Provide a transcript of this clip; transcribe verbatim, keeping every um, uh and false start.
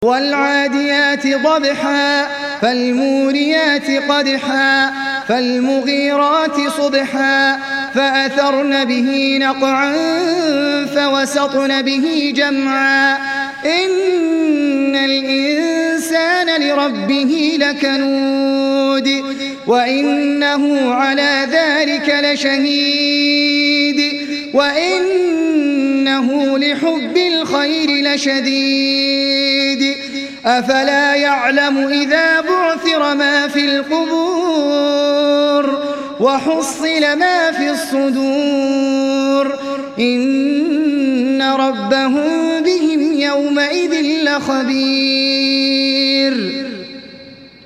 والعاديات ضبحا فالموريات قدحا فالمغيرات صبحا فأثرن به نقعا فوسطن به جمعا إن الإنسان لربه لكنود وإنه على ذلك لشهيد وإنه لحب الخير لشديد أفلا يعلم إذا بعثر ما في القبور وحصل ما في الصدور إن ربهم بهم يومئذ لخبير.